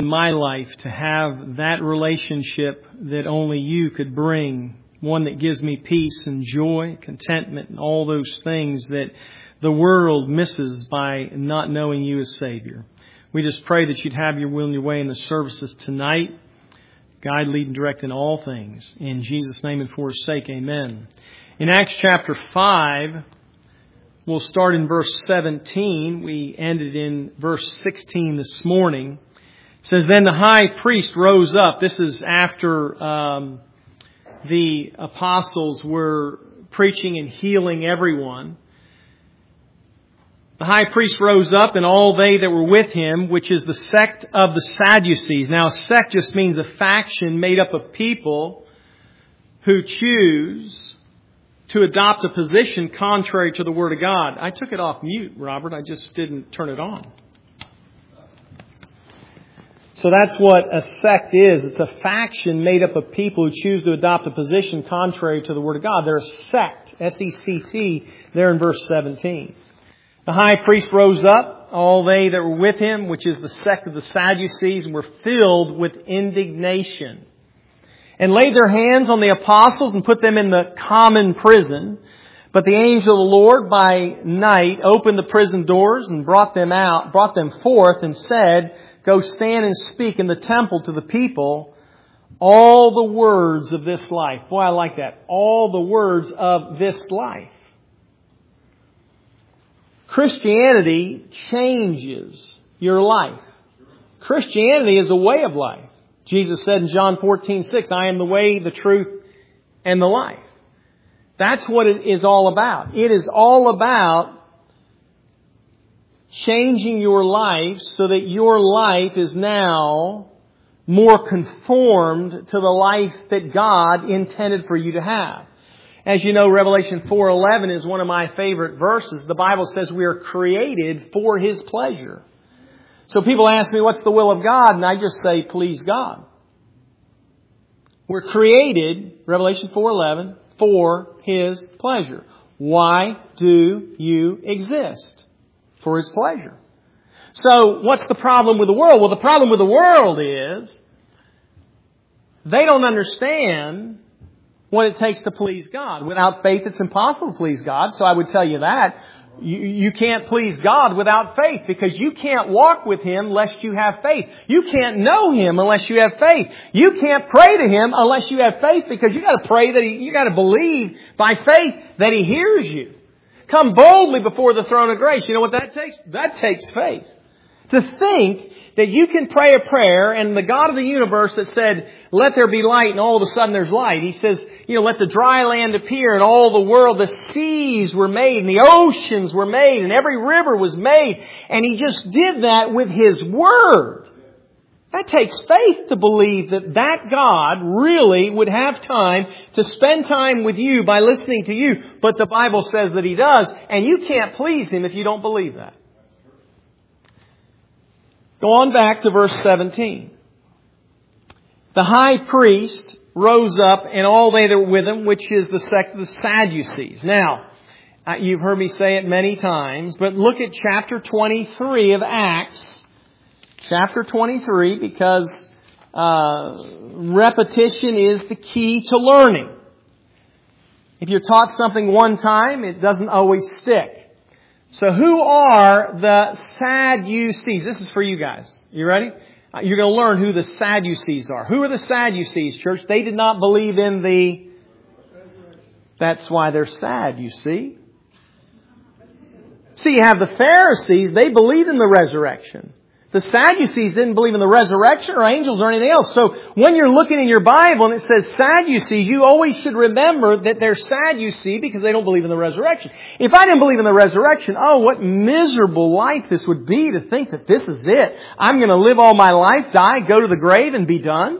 in my life to have that relationship that only you could bring. One that gives me peace and joy, contentment, and all those things that the world misses by not knowing you as Savior. We just pray that you'd have your will and your way in the services tonight. Guide, lead, and direct in all things. In Jesus' name and for His sake, amen. In Acts chapter 5, we'll start in verse 17. We ended in verse 16 this morning. It says, Then the high priest rose up. This is after the apostles were preaching and healing everyone. The high priest rose up, and all they that were with him, which is the sect of the Sadducees. Now, a sect just means a faction made up of people who choose to adopt a position contrary to the Word of God. I took it off mute, Robert. I just didn't turn it on. So that's what a sect is. It's a faction made up of people who choose to adopt a position contrary to the Word of God. They're a sect, S-E-C-T, there in verse 17. The high priest rose up, all they that were with him, which is the sect of the Sadducees, were filled with indignation, and laid their hands on the apostles and put them in the common prison. But the angel of the Lord by night opened the prison doors and brought them forth, and said, Go stand and speak in the temple to the people all the words of this life. Boy, I like that. All the words of this life. Christianity changes your life. Christianity is a way of life. Jesus said in John 14:6, I am the way, the truth, and the life. That's what it is all about. It is all about changing your life so that your life is now more conformed to the life that God intended for you to have. As you know, Revelation 4:11 is one of my favorite verses. The Bible says we are created for His pleasure. So people ask me, what's the will of God? And I just say, please God. We're created, Revelation 4:11, for His pleasure. Why do you exist? For His pleasure. So what's the problem with the world? Well, the problem with the world is they don't understand what it takes to please God. Without faith, it's impossible to please God. So I would tell you that. You can't please God without faith, because you can't walk with Him unless you have faith. You can't know Him unless you have faith. You can't pray to Him unless you have faith, because you got to pray that you got to believe by faith that He hears you. Come boldly before the throne of grace. You know what that takes? That takes faith. To think that you can pray a prayer, and the God of the universe that said, let there be light, and all of a sudden there's light. He says, let the dry land appear, and all the world, the seas were made, and the oceans were made, and every river was made. And He just did that with His Word. That takes faith to believe that God really would have time to spend time with you by listening to you. But the Bible says that He does, and you can't please Him if you don't believe that. Go on back to verse 17. The high priest rose up, and all they that were with him, which is the sect of the Sadducees. Now, you've heard me say it many times, but look at chapter 23 of Acts. Chapter 23, because repetition is the key to learning. If you're taught something one time, it doesn't always stick. So who are the Sadducees? This is for you guys. You ready? You're going to learn who the Sadducees are. Who are the Sadducees, church? They did not believe in the... That's why they're sad, you see. See, you have the Pharisees. They believed in the resurrection. The Sadducees didn't believe in the resurrection or angels or anything else. So when you're looking in your Bible and it says Sadducees, you always should remember that they're Sadducees because they don't believe in the resurrection. If I didn't believe in the resurrection, what miserable life this would be to think that this is it. I'm going to live all my life, die, go to the grave, and be done.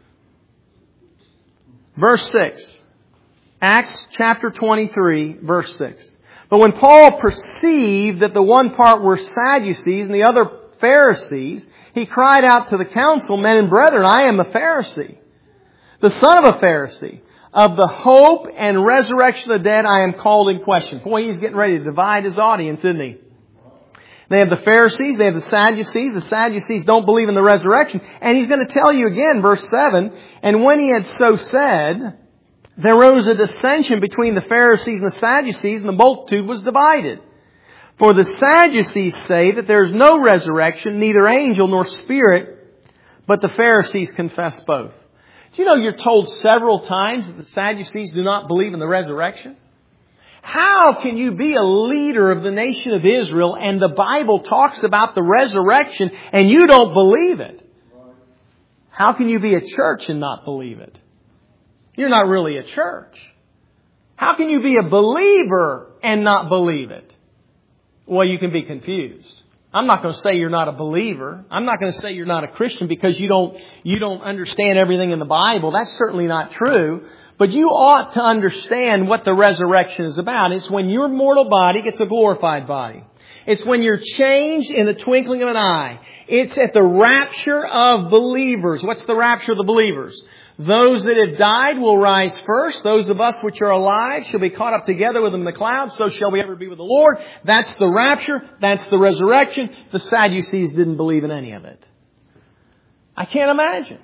Verse 6. Acts chapter 23, verse 6. But when Paul perceived that the one part were Sadducees and the other Pharisees, he cried out to the council, Men and brethren, I am a Pharisee, the son of a Pharisee. Of the hope and resurrection of the dead I am called in question. Boy, he's getting ready to divide his audience, isn't he? They have the Pharisees, they have the Sadducees. The Sadducees don't believe in the resurrection. And He's going to tell you again, verse 7, and when He had so said, there rose a dissension between the Pharisees and the Sadducees, and the multitude was divided. For the Sadducees say that there is no resurrection, neither angel nor spirit, but the Pharisees confess both. Do you know you're told several times that the Sadducees do not believe in the resurrection? How can you be a leader of the nation of Israel and the Bible talks about the resurrection and you don't believe it? How can you be a church and not believe it? You're not really a church. How can you be a believer and not believe it? Well, you can be confused. I'm not going to say you're not a believer. I'm not going to say you're not a Christian because you don't understand everything in the Bible. That's certainly not true. But you ought to understand what the resurrection is about. It's when your mortal body gets a glorified body. It's when you're changed in the twinkling of an eye. It's at the rapture of believers. What's the rapture of the believers? Those that have died will rise first. Those of us which are alive shall be caught up together with them in the clouds. So shall we ever be with the Lord. That's the rapture. That's the resurrection. The Sadducees didn't believe in any of it. I can't imagine.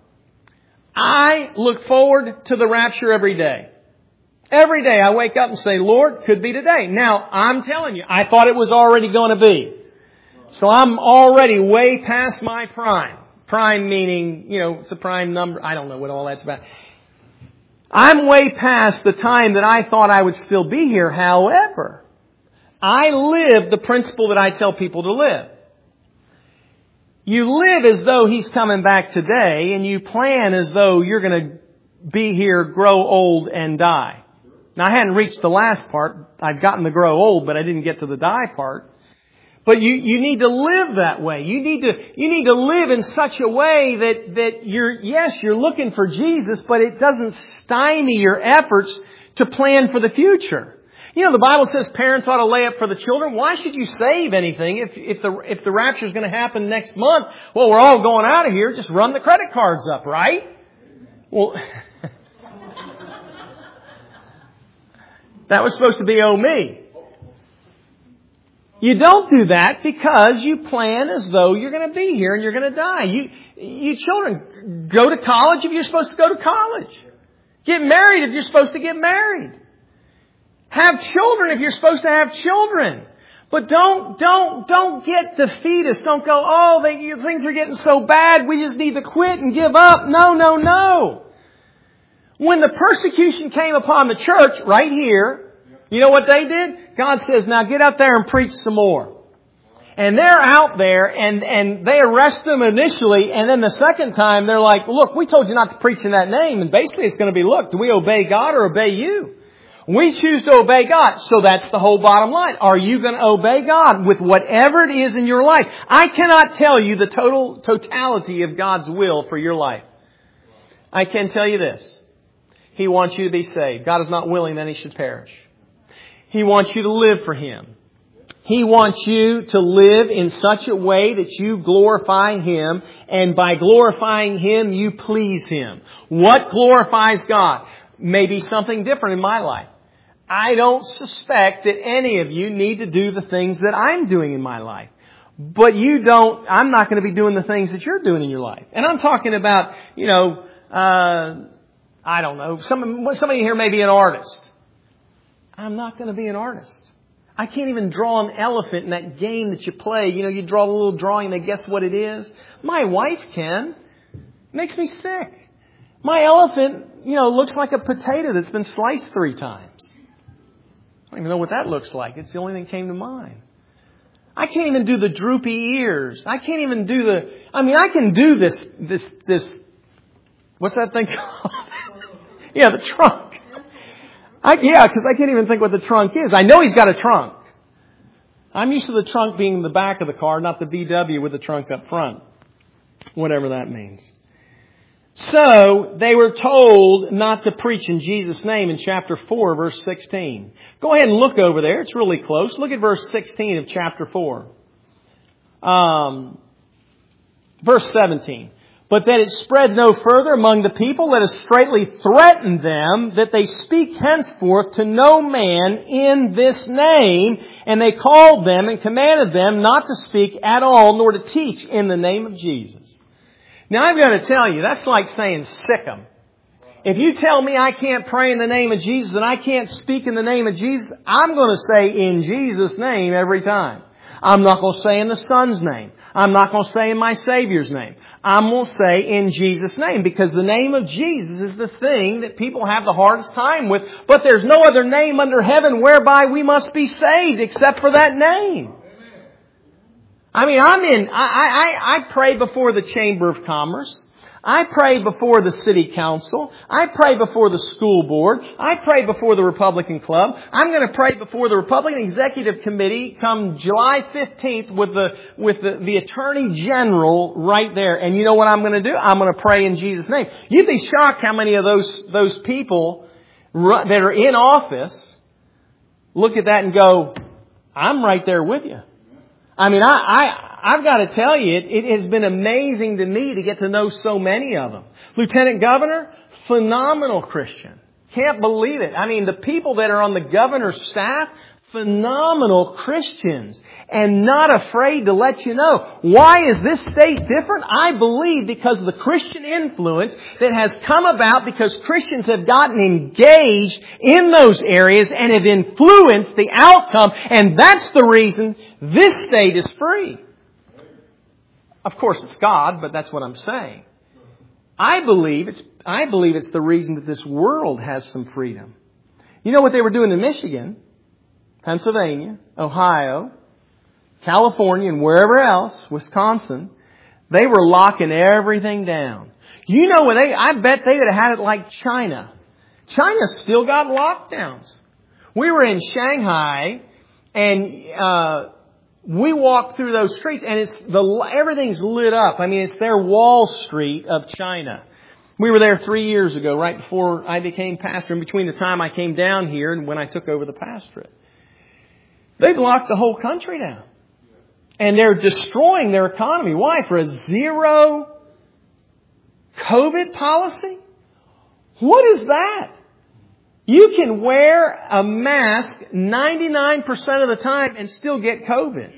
I look forward to the rapture every day. Every day I wake up and say, Lord, could be today. Now, I'm telling you, I thought it was already going to be. So I'm already way past my prime. Prime meaning, it's a prime number. I don't know what all that's about. I'm way past the time that I thought I would still be here. However, I live the principle that I tell people to live. You live as though He's coming back today, and you plan as though you're going to be here, grow old, and die. Now, I hadn't reached the last part. I've gotten to grow old, but I didn't get to the die part. But you need to live that way. You need to live in such a way that you're looking for Jesus, but it doesn't stymie your efforts to plan for the future. The Bible says parents ought to lay up for the children. Why should you save anything if the rapture is going to happen next month? Well, we're all going out of here. Just run the credit cards up, right? Well, that was supposed to be me. You don't do that because you plan as though you're going to be here and you're going to die. You children, go to college if you're supposed to go to college. Get married if you're supposed to get married. Have children if you're supposed to have children. But don't get defeatist. Don't go, things are getting so bad, we just need to quit and give up. No. When the persecution came upon the church right here, you know what they did? God says, now get out there and preach some more. And they're out there and they arrest them initially. And then the second time they're like, look, we told you not to preach in that name. And basically it's going to be, look, do we obey God or obey you? We choose to obey God. So that's the whole bottom line. Are you going to obey God with whatever it is in your life? I cannot tell you the totality of God's will for your life. I can tell you this. He wants you to be saved. God is not willing that any should perish. He wants you to live for Him. He wants you to live in such a way that you glorify Him. And by glorifying Him, you please Him. What glorifies God? Maybe something different in my life. I don't suspect that any of you need to do the things that I'm doing in my life. But I'm not going to be doing the things that you're doing in your life. And I'm talking about, I don't know, somebody here may be an artist. I'm not going to be an artist. I can't even draw an elephant in that game that you play. You draw a little drawing and they guess what it is. My wife can. It makes me sick. My elephant, looks like a potato that's been sliced 3 times. I don't even know what that looks like. It's the only thing that came to mind. I can't even do the droopy ears. I can't even do I can do this, what's that thing called? Yeah, the trunk. Because I can't even think what the trunk is. I know he's got a trunk. I'm used to the trunk being the back of the car, not the VW with the trunk up front. Whatever that means. So, they were told not to preach in Jesus' name in chapter 4, verse 16. Go ahead and look over there. It's really close. Look at verse 16 of chapter 4. Verse 17. But that it spread no further among the people, let us straitly threaten them that they speak henceforth to no man in this name. And they called them and commanded them not to speak at all, nor to teach in the name of Jesus. Now I've got to tell you, that's like saying sick 'em. If you tell me I can't pray in the name of Jesus and I can't speak in the name of Jesus, I'm going to say in Jesus' name every time. I'm not going to say in the Son's name. I'm not going to say in my Savior's name. I'm going to say in Jesus' name, because the name of Jesus is the thing that people have the hardest time with. But there's no other name under heaven whereby we must be saved except for that name. I mean, I pray before the Chamber of Commerce. I pray before the City Council. I pray before the School Board. I pray before the Republican Club. I'm going to pray before the Republican Executive Committee come July 15th with the Attorney General right there. And you know what I'm going to do? I'm going to pray in Jesus' name. You'd be shocked how many of those people that are in office look at that and go, I'm right there with you. I mean, I've got to tell you, it has been amazing to me to get to know so many of them. Lieutenant Governor, phenomenal Christian. Can't believe it. I mean, the people that are on the governor's staff, phenomenal Christians. And not afraid to let you know. Why is this state different? I believe because of the Christian influence that has come about because Christians have gotten engaged in those areas and have influenced the outcome. And that's the reason this state is free. Of course, it's God, but that's what I'm saying. I believe it's the reason that this world has some freedom. You know what they were doing in Michigan, Pennsylvania, Ohio, California, and wherever else, Wisconsin? They were locking everything down. You know what? I bet they would have had it like China. China's still got lockdowns. We were in Shanghai, and we walked through those streets, and everything's lit up. I mean, it's their Wall Street of China. We were there 3 years ago, right before I became pastor, in between the time I came down here and when I took over the pastorate. They've locked the whole country down. And they're destroying their economy. Why? For a zero COVID policy? What is that? You can wear a mask 99% of the time and still get COVID.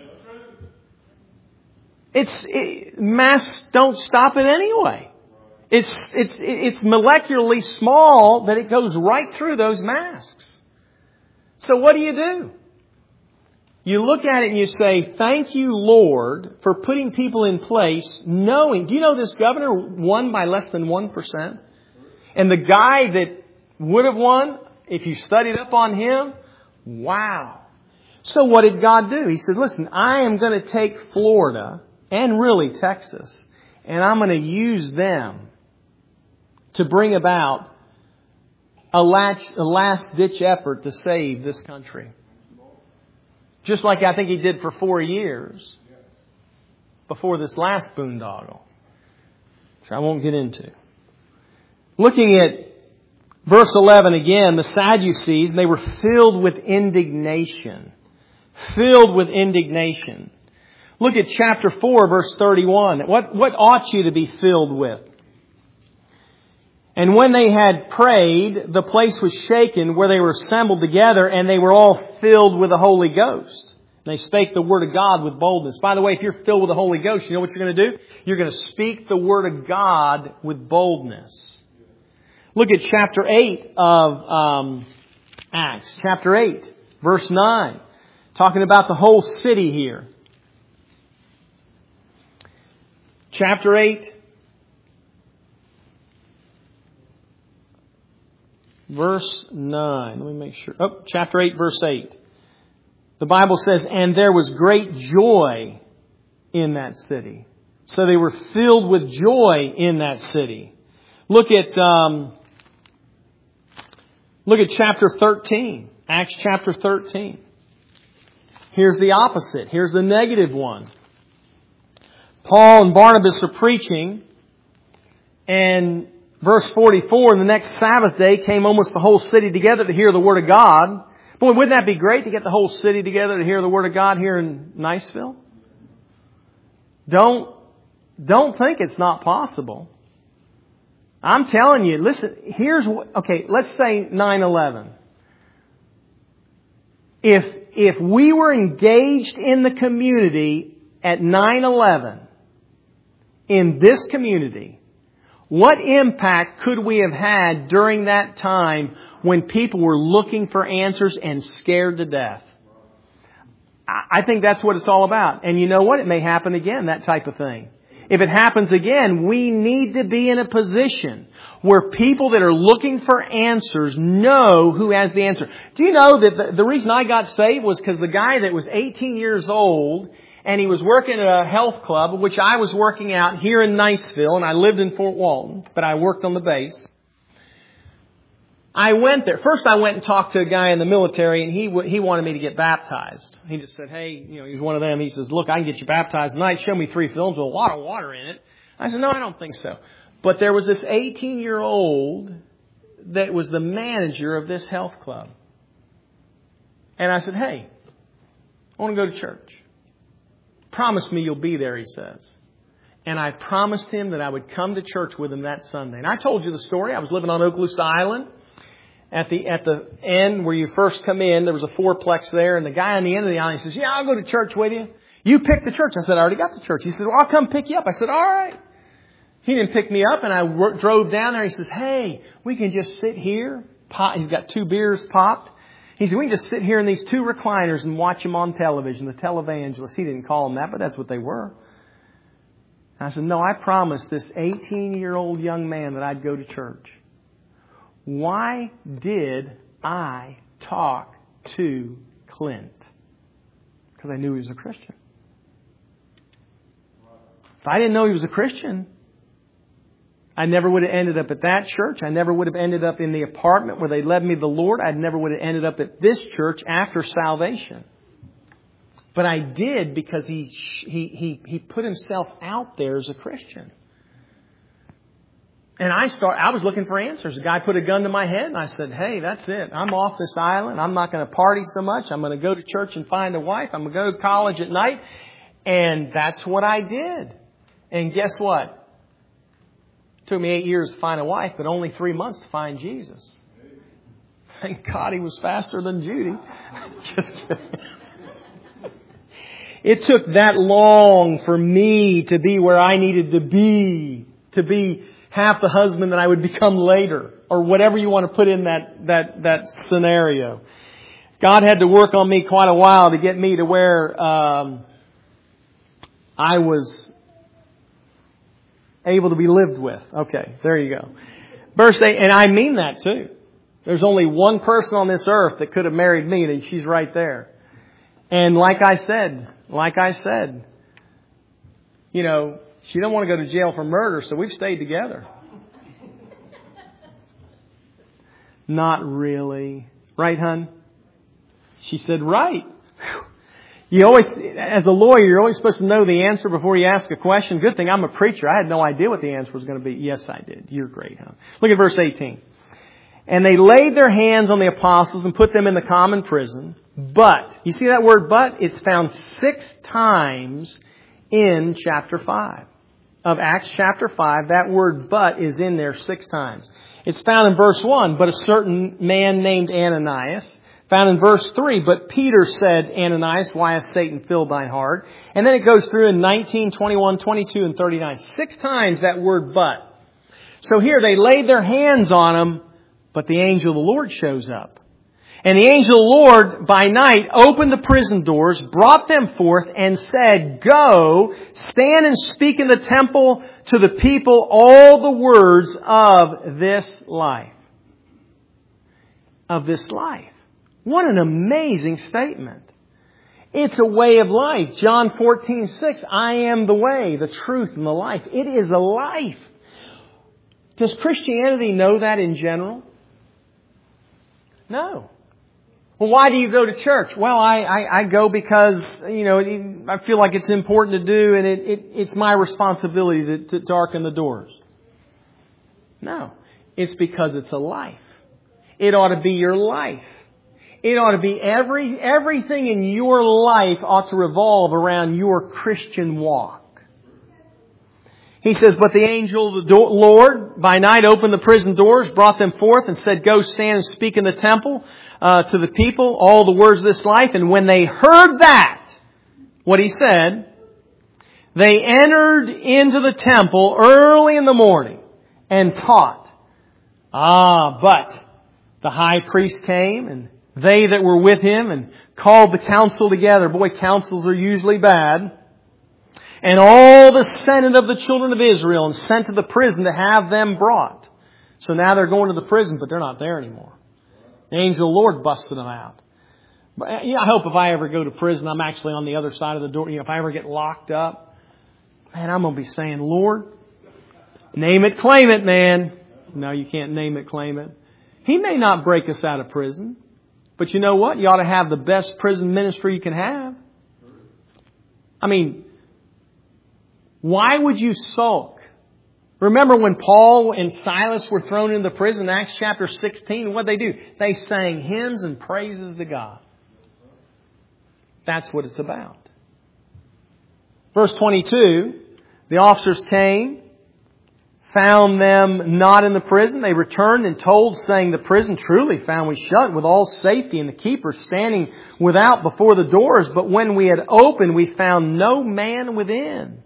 Masks don't stop it anyway. It's molecularly small that it goes right through those masks. So what do? You look at it and you say, thank you, Lord, for putting people in place knowing. Do you know this governor won by less than 1%? And the guy that would have won, if you studied up on him, wow. So what did God do? He said, listen, I am going to take Florida and really Texas, and I'm going to use them to bring about a last-ditch effort to save this country. Just like I think he did for 4 years before this last boondoggle, which I won't get into. Looking at verse 11 again, the Sadducees, they were filled with indignation. Filled with indignation. Look at chapter 4, verse 31. What ought you to be filled with? And when they had prayed, the place was shaken where they were assembled together, and they were all filled with the Holy Ghost. And they spake the Word of God with boldness. By the way, if you're filled with the Holy Ghost, you know what you're going to do? You're going to speak the Word of God with boldness. Look at chapter 8 of Acts. Chapter 8, verse 9. Talking about the whole city here. Chapter 8. Verse 9. Let me make sure. Chapter 8, verse 8. The Bible says, and there was great joy in that city. So they were filled with joy in that city. Look at chapter 13. Acts chapter 13. Here's the opposite. Here's the negative one. Paul and Barnabas are preaching, and verse 44, and the next Sabbath day came almost the whole city together to hear the Word of God. Boy, wouldn't that be great to get the whole city together to hear the Word of God here in Niceville? Don't Don't think it's not possible. I'm telling you, listen, here's what, okay, let's say 9/11. If we were engaged in the community at 9/11, in this community, what impact could we have had during that time when people were looking for answers and scared to death? I think that's what it's all about. And you know what? It may happen again, that type of thing. If it happens again, we need to be in a position where people that are looking for answers know who has the answer. Do you know that the reason I got saved was because the guy that was 18 years old and he was working at a health club, which I was working out here in Niceville, and I lived in Fort Walton, but I worked on the base. I went there. First I went and talked to a guy in the military, and he wanted me to get baptized. He just said, hey, he's one of them. He says, look, I can get you baptized tonight. Show me 3 films with a lot of water in it. I said, no, I don't think so. But there was this 18-year-old that was the manager of this health club. And I said, hey, I want to go to church. Promise me you'll be there, he says. And I promised him that I would come to church with him that Sunday. And I told you the story. I was living on Okaloosa Island. At the end where you first come in, there was a fourplex there. And the guy on the end of the island says, yeah, I'll go to church with you. You pick the church. I said, I already got the church. He said, well, I'll come pick you up. I said, all right. He didn't pick me up, and I drove down there. He says, hey, we can just sit here. He's got 2 beers popped. He said, we can just sit here in these 2 recliners and watch them on television, the televangelists. He didn't call them that, but that's what they were. I said, no, I promised this 18-year-old young man that I'd go to church. Why did I talk to Clint? Because I knew he was a Christian. If I didn't know he was a Christian, I never would have ended up at that church. I never would have ended up in the apartment where they led me to the Lord. I never would have ended up at this church after salvation. But I did because he put himself out there as a Christian. And I was looking for answers. A guy put a gun to my head and I said, hey, that's it. I'm off this island. I'm not going to party so much. I'm going to go to church and find a wife. I'm going to go to college at night. And that's what I did. And guess what? It took me 8 years to find a wife, but only 3 months to find Jesus. Thank God he was faster than Judy. Just kidding. It took that long for me to be where I needed to be half the husband that I would become later, or whatever you want to put in that scenario. God had to work on me quite a while to get me to where I was able to be lived with. Okay, there you go. Verse 8, and I mean that too. There's only one person on this earth that could have married me, and she's right there. And like I said, she don't want to go to jail for murder, so we've stayed together. Not really. Right, hon? She said, right. You always, as a lawyer, you're always supposed to know the answer before you ask a question. Good thing I'm a preacher. I had no idea what the answer was going to be. Yes, I did. You're great, huh? Look at verse 18. And they laid their hands on the apostles and put them in the common prison. But, you see that word but? It's found 6 times in chapter 5. Of Acts chapter 5, that word but is in there 6 times. It's found in verse 1, but a certain man named Ananias. Found in verse 3, but Peter said, Ananias, why hath Satan filled thine heart? And then it goes through in 19, 21, 22, and 39. 6 times that word but. So here they laid their hands on him, but the angel of the Lord shows up. And the angel of the Lord by night opened the prison doors, brought them forth, and said, go, stand and speak in the temple to the people all the words of this life. Of this life. What an amazing statement. It's a way of life. John 14:6, I am the way, the truth, and the life. It is a life. Does Christianity know that in general? No. Well, why do you go to church? Well, I go because, I feel like it's important to do, and it's my responsibility to darken the doors. No. It's because it's a life. It ought to be your life. It ought to be everything in your life ought to revolve around your Christian walk. He says, but the angel of the Lord by night opened the prison doors, brought them forth, and said, go stand and speak in the temple to the people, all the words of this life. And when they heard that, what he said, they entered into the temple early in the morning and taught. But the high priest came, and they that were with him, and called the council together. Boy, councils are usually bad. And all the senate of the children of Israel, and sent to the prison to have them brought. So now they're going to the prison, but they're not there anymore. The angel of the Lord busted them out. But, I hope if I ever go to prison, I'm actually on the other side of the door. If I ever get locked up, man, I'm going to be saying, Lord, name it, claim it, man. No, you can't name it, claim it. He may not break us out of prison. But you know what? You ought to have the best prison ministry you can have. I mean, why would you sulk? Remember when Paul and Silas were thrown into prison in Acts chapter 16? What did they do? They sang hymns and praises to God. That's what it's about. Verse 22, the officers came, found them not in the prison. They returned and told, saying, the prison truly found we shut with all safety, and the keepers standing without before the doors. But when we had opened, we found no man within.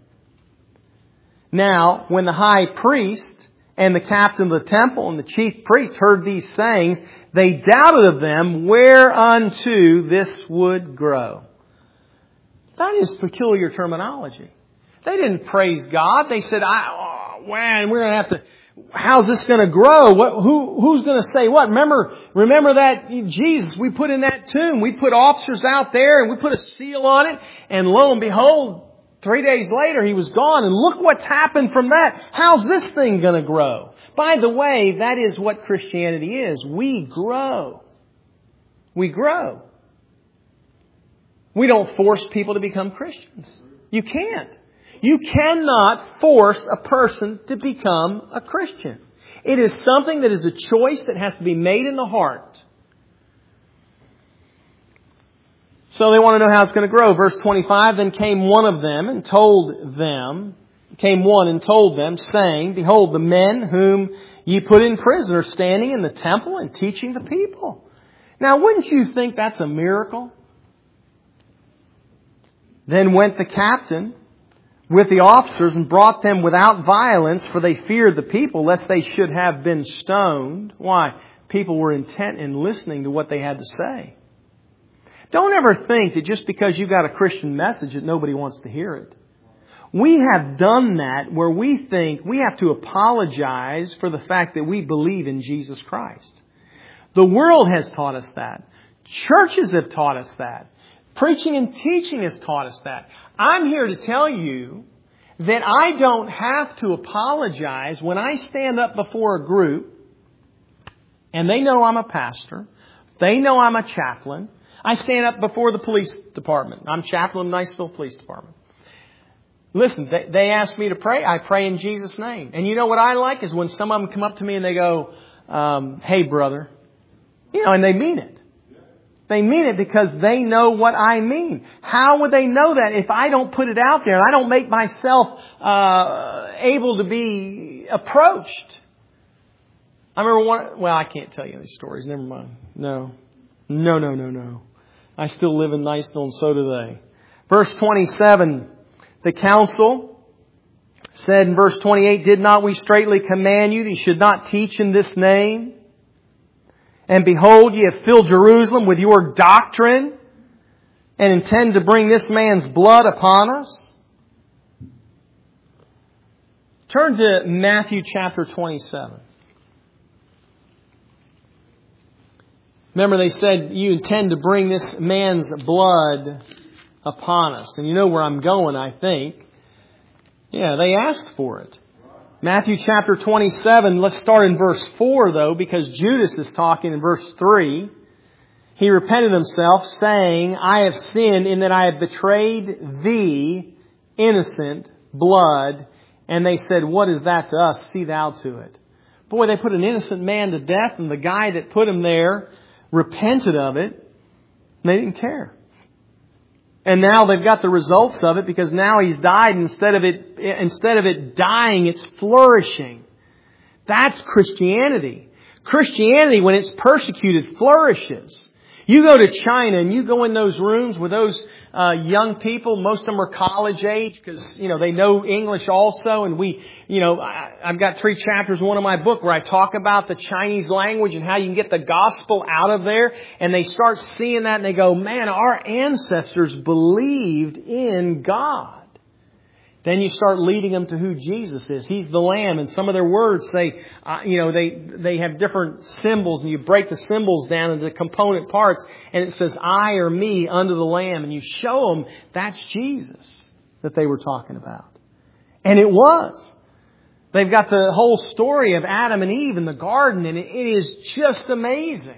Now, when the high priest and the captain of the temple and the chief priest heard these sayings, they doubted of them whereunto this would grow. That is peculiar terminology. They didn't praise God. They said, we're going to have to, how's this going to grow? Who's going to say what? Remember that Jesus we put in that tomb. We put officers out there and we put a seal on it. And lo and behold, 3 days later, he was gone. And look what's happened from that. How's this thing going to grow? By the way, that is what Christianity is. We grow. We grow. We don't force people to become Christians. You can't. You cannot force a person to become a Christian. It is something that is a choice that has to be made in the heart. So they want to know how it's going to grow. Verse 25, then came one and told them, saying, behold, the men whom ye put in prison are standing in the temple and teaching the people. Now, wouldn't you think that's a miracle? Then went the captain with the officers and brought them without violence, for they feared the people, lest they should have been stoned. Why? People were intent in listening to what they had to say. Don't ever think that just because you got a Christian message that nobody wants to hear it. We have done that where we think we have to apologize for the fact that we believe in Jesus Christ. The world has taught us that. Churches have taught us that. Preaching and teaching has taught us that. I'm here to tell you that I don't have to apologize when I stand up before a group and they know I'm a pastor. They know I'm a chaplain. I stand up before the police department. I'm chaplain of Niceville Police Department. Listen, they ask me to pray. I pray in Jesus' name. And you know what I like is when some of them come up to me and they go, hey, brother. And they mean it. They mean it because they know what I mean. How would they know that if I don't put it out there and I don't make myself able to be approached? I remember I can't tell you these stories. Never mind. No. I still live in Niceville and so do they. Verse 27, the council said in verse 28, did not we straightly command you that you should not teach in this name? And behold, ye have filled Jerusalem with your doctrine and intend to bring this man's blood upon us. Turn to Matthew chapter 27. Remember they said, you intend to bring this man's blood upon us. And you know where I'm going, I think. Yeah, they asked for it. Matthew chapter 27, let's start in verse 4 though, because Judas is talking in verse 3. He repented himself, saying, I have sinned in that I have betrayed thee, innocent blood. And they said, what is that to us? See thou to it. Boy, they put an innocent man to death, and the guy that put him there repented of it. And they didn't care. And now they've got the results of it because now he's died. Instead of it dying, it's flourishing. That's Christianity. Christianity, when it's persecuted, flourishes. You go to China and you go in those rooms with those young people. Most of them are college age because, they know English also. And I've got 3 chapters in one of my book where I talk about the Chinese language and how you can get the gospel out of there. And they start seeing that and they go, man, our ancestors believed in God. Then you start leading them to who Jesus is. He's the Lamb. And some of their words say, they have different symbols. And you break the symbols down into the component parts. And it says, I or me under the Lamb. And you show them that's Jesus that they were talking about. And it was. They've got the whole story of Adam and Eve in the garden. And it is just amazing.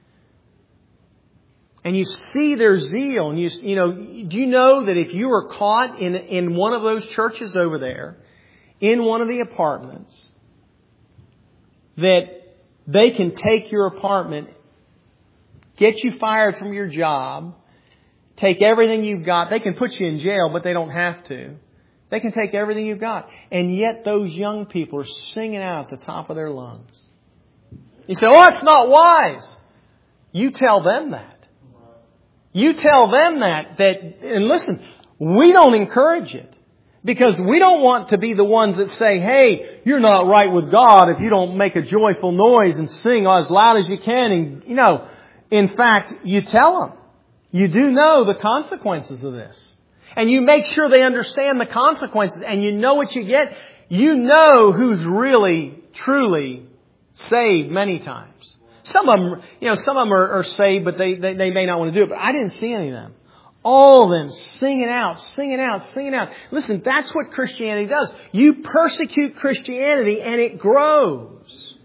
And you see their zeal. And do you know that if you were caught in one of those churches over there, in one of the apartments, that they can take your apartment, get you fired from your job, take everything you've got. They can put you in jail, but they don't have to. They can take everything you've got. And yet those young people are singing out at the top of their lungs. You say, oh, it's not wise. You tell them that. You tell them that, and listen, we don't encourage it. Because we don't want to be the ones that say, hey, you're not right with God if you don't make a joyful noise and sing as loud as you can. And, in fact, you tell them. You do know the consequences of this. And you make sure they understand the consequences. And you know what you get. You know who's really, truly saved many times. Some of them are saved, but they may not want to do it. But I didn't see any of them. All of them singing out. Listen, that's what Christianity does. You persecute Christianity and it grows.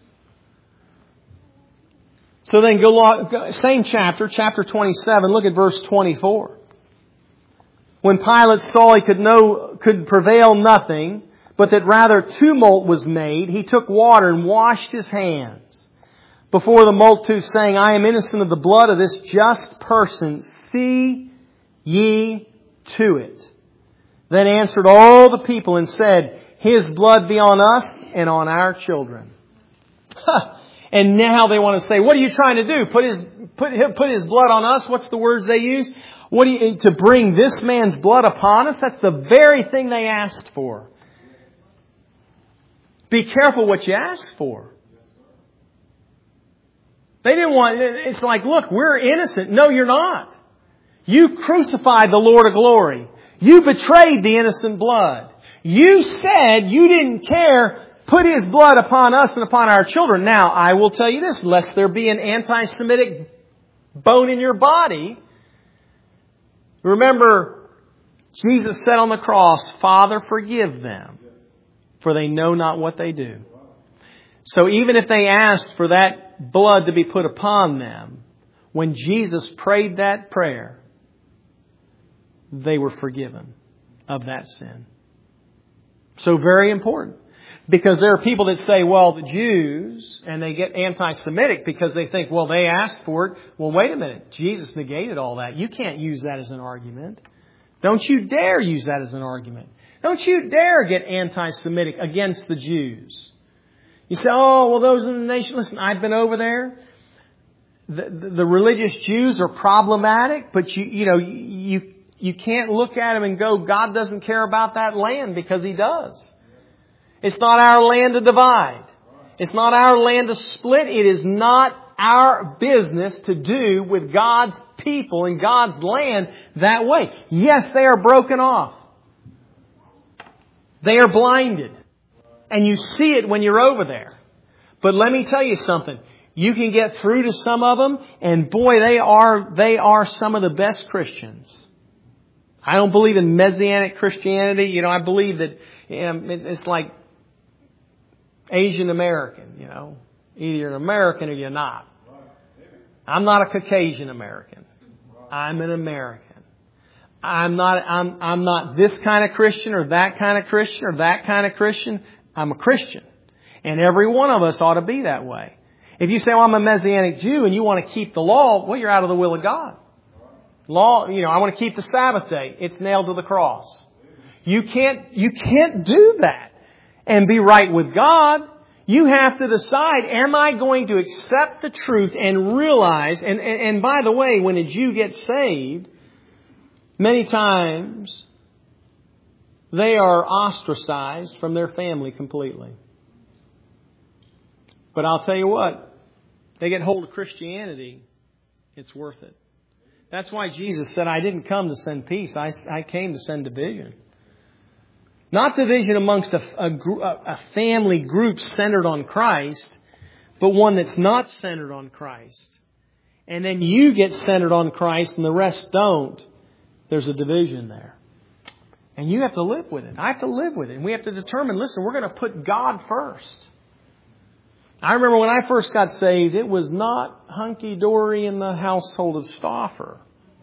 So then same chapter 27, look at verse 24. When Pilate saw he could prevail nothing, but that rather tumult was made, he took water and washed his hands before the multitude, saying, I am innocent of the blood of this just person. See ye to it. Then answered all the people and said, His blood be on us and on our children. And now they want to say, what are you trying to do? Put his blood on us? What's the words they use? To bring this man's blood upon us? That's the very thing they asked for. Be careful what you ask for. They didn't want, it's like, look, we're innocent. No, you're not. You crucified the Lord of glory. You betrayed the innocent blood. You said you didn't care. Put His blood upon us and upon our children. Now, I will tell you this, lest there be an anti-Semitic bone in your body. Remember, Jesus said on the cross, Father, forgive them, for they know not what they do. So even if they asked for that blood to be put upon them, when Jesus prayed that prayer, they were forgiven of that sin. So very important. Because there are people that say, well, the Jews, and they get anti-Semitic because they think, well, they asked for it. Well, wait a minute. Jesus negated all that. You can't use that as an argument. Don't you dare use that as an argument. Don't you dare get anti-Semitic against the Jews. You say, oh, well, those in the nation. Listen, I've been over there. The religious Jews are problematic, but you can't look at them and go, God doesn't care about that land, because He does. It's not our land to divide. It's not our land to split. It is not our business to do with God's people and God's land that way. Yes, they are broken off. They are blinded. And you see it when you're over there. But let me tell you something. You can get through to some of them, and boy, they are some of the best Christians. I don't believe in Messianic Christianity. I believe that it's like Asian American, Either you're an American or you're not. I'm not a Caucasian American. I'm an American. I'm not this kind of Christian or that kind of Christian or that kind of Christian. I'm a Christian. And every one of us ought to be that way. If you say, well, I'm a Messianic Jew and you want to keep the law, well, you're out of the will of God. Law, I want to keep the Sabbath day. It's nailed to the cross. You can't do that and be right with God. You have to decide, am I going to accept the truth and realize, and by the way, when a Jew gets saved, many times they are ostracized from their family completely. But I'll tell you what, they get hold of Christianity, it's worth it. That's why Jesus said, I didn't come to send peace, I came to send division. Not division amongst a family group centered on Christ, but one that's not centered on Christ. And then you get centered on Christ and the rest don't. There's a division there. And you have to live with it. I have to live with it. And we have to determine, listen, we're going to put God first. I remember when I first got saved, it was not hunky-dory in the household of Stauffer.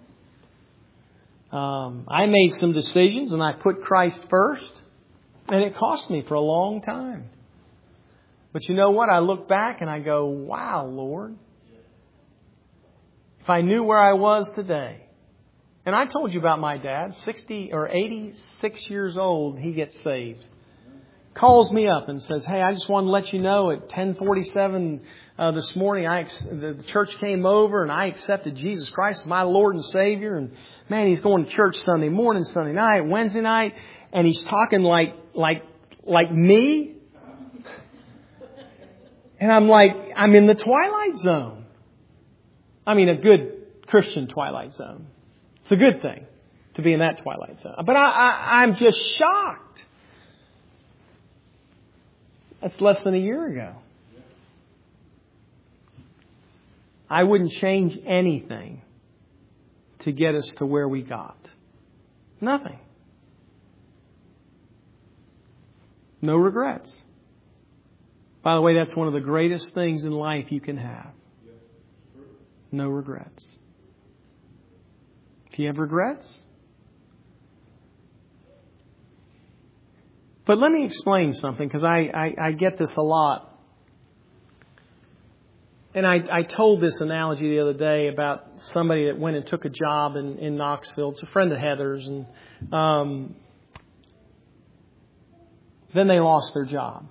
I made some decisions and I put Christ first. And it cost me for a long time. But you know what? I look back and I go, wow, Lord. If I knew where I was today. And I told you about my dad, 86 years old, he gets saved. Calls me up and says, hey, I just want to let you know at 10:47 this morning, the church came over and I accepted Jesus Christ as my Lord and Savior. And man, he's going to church Sunday morning, Sunday night, Wednesday night. And he's talking like me. And I'm like, I'm in the twilight zone. I mean, a good Christian twilight zone. It's a good thing to be in that twilight zone. But I'm just shocked. That's less than a year ago. I wouldn't change anything to get us to where we got. Nothing. No regrets. By the way, that's one of the greatest things in life you can have. No regrets. If you have regrets. But let me explain something, because I get this a lot. And I told this analogy the other day about somebody that went and took a job in Knoxville. It's a friend of Heather's. And then they lost their job.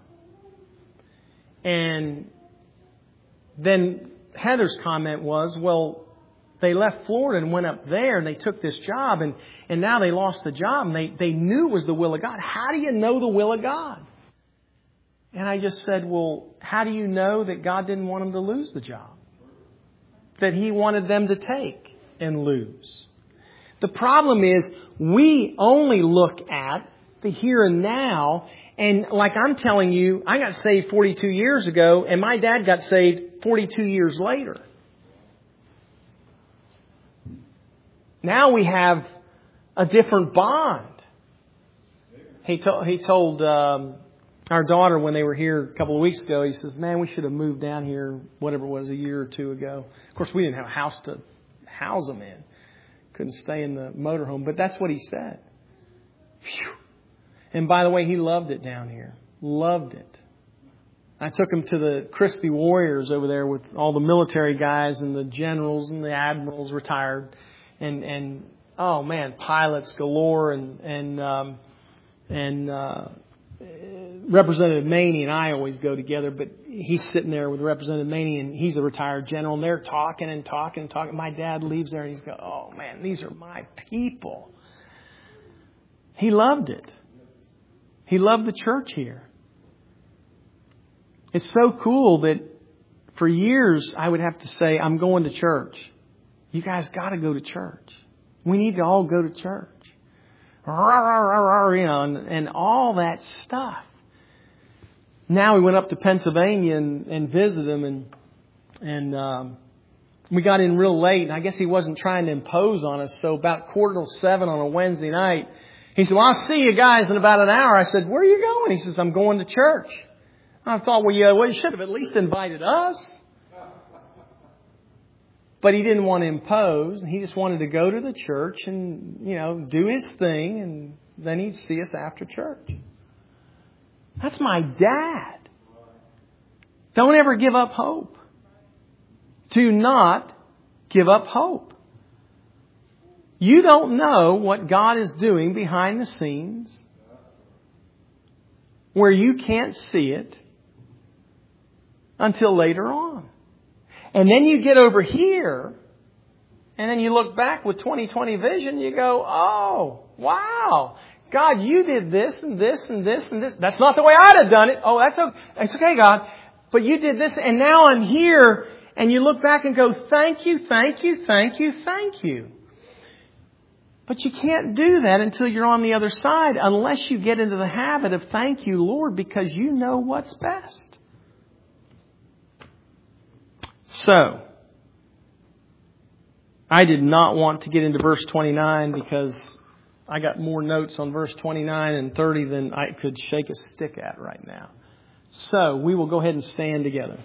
And then Heather's comment was, well, they left Florida and went up there and they took this job and now they lost the job and they knew it was the will of God. How do you know the will of God? And I just said, well, how do you know that God didn't want them to lose the job? That He wanted them to take and lose. The problem is we only look at the here and now. And like I'm telling you, I got saved 42 years ago and my dad got saved 42 years later. Now we have a different bond. He told our daughter when they were here a couple of weeks ago, he says, man, we should have moved down here, whatever it was, a year or two ago. Of course, we didn't have a house to house them in. Couldn't stay in the motorhome. But that's what he said. Phew. And by the way, he loved it down here. Loved it. I took him to the Crispy Warriors over there with all the military guys and the generals and the admirals retired. And oh man, pilots galore and Representative Maney and I always go together, but he's sitting there with Representative Maney and he's a retired general and they're talking and talking and talking. My dad leaves there and he's going, oh man, these are my people. He loved it. He loved the church here. It's so cool that for years I would have to say, I'm going to church. You guys got to go to church. We need to all go to church. You know, and all that stuff. Now we went up to Pennsylvania and visited him and we got in real late and I guess he wasn't trying to impose on us. So about 6:45 on a Wednesday night, he said, well, I'll see you guys in about an hour. I said, where are you going? He says, I'm going to church. I thought, well, you should have at least invited us. But he didn't want to impose. He just wanted to go to the church and, you know, do his thing. And then he'd see us after church. That's my dad. Don't ever give up hope. Do not give up hope. You don't know what God is doing behind the scenes, where you can't see it until later on. And then you get over here, and then you look back with 20/20 vision, you go, oh, wow, God, you did this and this and this and this. That's not the way I'd have done it. Oh, that's okay, God. But you did this, and now I'm here, and you look back and go, thank you, thank you, thank you, thank you. But you can't do that until you're on the other side, unless you get into the habit of thank you, Lord, because you know what's best. So, I did not want to get into verse 29 because I got more notes on verse 29 and 30 than I could shake a stick at right now. So, we will go ahead and stand together.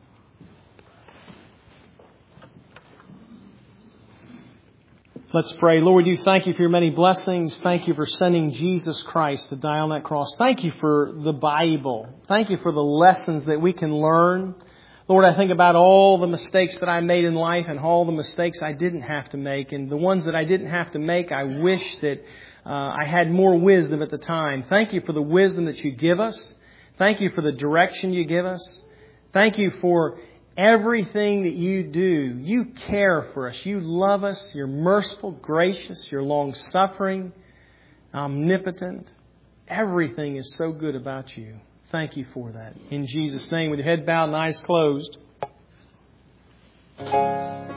Let's pray. Lord, we do thank you for your many blessings. Thank you for sending Jesus Christ to die on that cross. Thank you for the Bible. Thank you for the lessons that we can learn. Lord, I think about all the mistakes that I made in life and all the mistakes I didn't have to make. And the ones that I didn't have to make, I wish that I had more wisdom at the time. Thank you for the wisdom that you give us. Thank you for the direction you give us. Thank you for everything that you do. You care for us. You love us. You're merciful, gracious. You're long-suffering, omnipotent. Everything is so good about you. Thank you for that. In Jesus' name, with your head bowed and eyes closed.